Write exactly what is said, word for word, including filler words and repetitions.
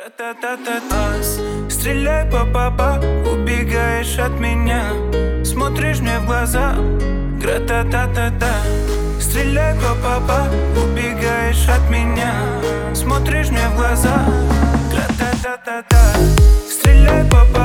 Гра-та-та-та-тас. Стреляй по папа, убегаешь от меня, смотришь мне в глаза. Гра-та-та-та-та. Стреляй по папа, убегаешь от меня, смотришь мне в глаза. Гра-та-та-та-та. Стреляй по папа.